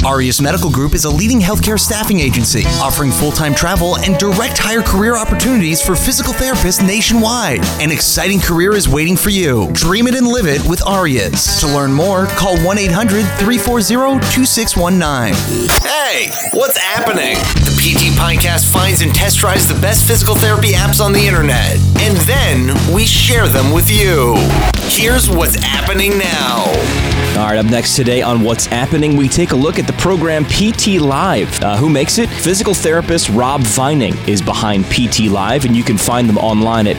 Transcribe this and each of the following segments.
Arias Medical Group is a leading healthcare staffing agency offering full-time travel and direct hire career opportunities for physical therapists nationwide. An exciting career is waiting for you. Dream it and live it with Arias. To learn more, call 1-800-340-2619. Hey, what's happening? The PT Podcast finds and test drives the best physical therapy apps on the internet, and then we share them with you. Here's what's happening now. All right, up next today on What's Happening, we take a look at the program PT Live. Who makes it? Physical therapist Rob Vining is behind PT Live, and you can find them online at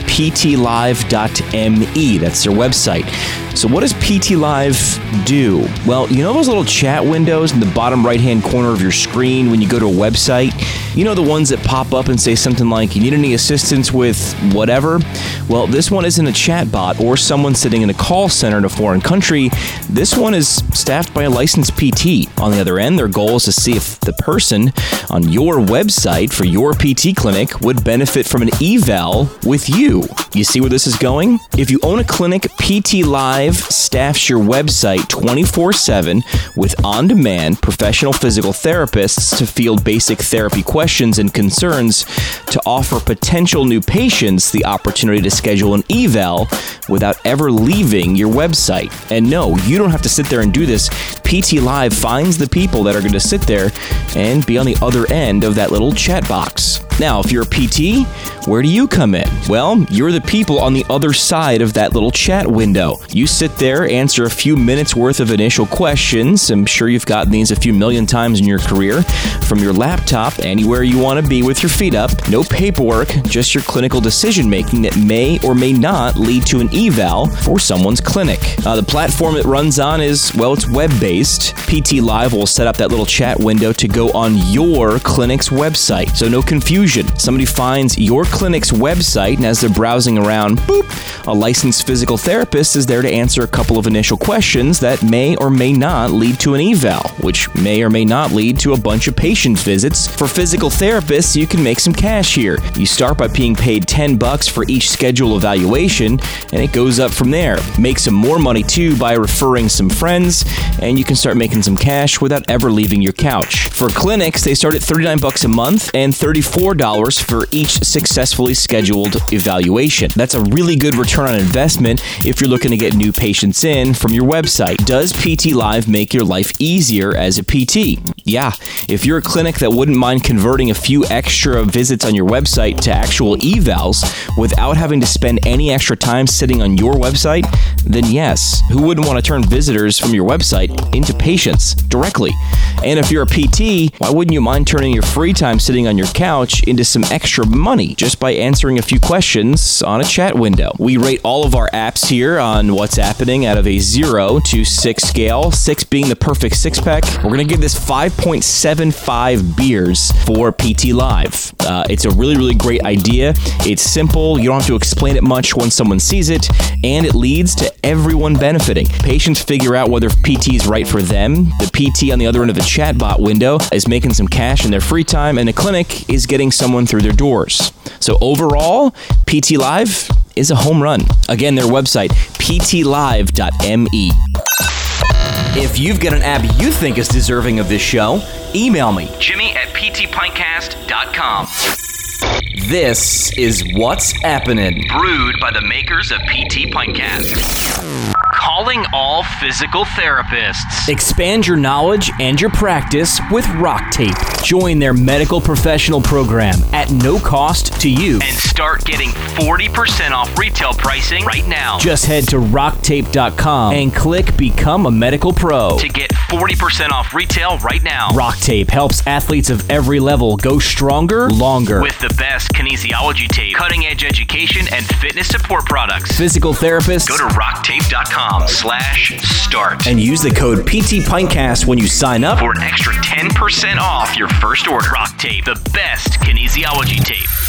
ptlive.me. That's their website. So what does PT Live do? Well, you know those little chat windows in the bottom right-hand corner of your screen when you go to a website? You know the ones that pop up and say something like, you need any assistance with whatever? Well, this one isn't a chat bot or someone sitting in a call center in a foreign country. This one is staffed by a licensed PT. On the other end, their goal is to see if the person on your website for your PT clinic would benefit from an eval with you. You see where this is going? If you own a clinic, PT Live staffs your website 24/7 with on-demand professional physical therapists to field basic therapy questions and concerns to offer potential new patients the opportunity to schedule an eval without ever leaving your website. And no, you don't have to sit there and do this. PT Live finds the people that are going to sit there and be on the other end of that little chat box. Now, if you're a PT, where do you come in? Well, you're the people on the other side of that little chat window. You sit there, answer a few minutes worth of initial questions. I'm sure you've gotten these a few million times in your career from your laptop, anywhere you want to be with your feet up. No paperwork, just your clinical decision making that may or may not lead to an eval for someone's clinic. The platform it runs on is, well, it's web-based. PT Live will set up that little chat window to go on your clinic's website. So no confusion. Somebody finds your clinic's website, and as they're browsing around, boop, a licensed physical therapist is there to answer a couple of initial questions that may or may not lead to an eval, which may or may not lead to a bunch of patient visits. For physical therapists, you can make some cash here. You start by being paid $10 for each schedule evaluation, and it goes up from there. Make some more money too by referring some friends, and you can start making some cash without ever leaving your couch. For clinics, they start at $39 a month and $34 for each successfully scheduled evaluation. That's a really good return on investment if you're looking to get new patients in from your website. Does PT Live make your life easier as a PT? Yeah. If you're a clinic that wouldn't mind converting a few extra visits on your website to actual evals without having to spend any extra time sitting on your website, then yes. Who wouldn't want to turn visitors from your website into patients directly? And if you're a PT, why wouldn't you mind turning your free time sitting on your couch into some extra money just by answering a few questions on a chat window? We rate all of our apps here on What's Happening out of a 0 to 6 scale, 6 being the perfect six-pack. We're going to give this 5.75 beers for PT Live. It's a really, really great idea. It's simple. You don't have to explain it much once someone sees it, and it leads to everyone benefiting. Patients figure out whether PT is right for them. The PT on the other end of the chatbot window is making some cash in their free time, and the clinic is getting someone through their doors. So overall, PT Live is a home run. Again, their website, ptlive.me. If you've got an app you think is deserving of this show, email me, jimmy@ptpintcast.com. This is What's Happening, brewed by the makers of PT Pintcast. Calling all physical therapists. Expand your knowledge and your practice with Rock Tape. Join their medical professional program at no cost to you. And start getting 40% off retail pricing right now. Just head to rocktape.com and click Become a Medical Pro to get 40% off retail right now. Rock Tape helps athletes of every level go stronger, longer. With the best kinesiology tape, cutting-edge education, and fitness support products. Physical therapists, go to rocktape.com/start and use the code PT Pintcast when you sign up for an extra 10% off your first order. Rock Tape, the best kinesiology tape.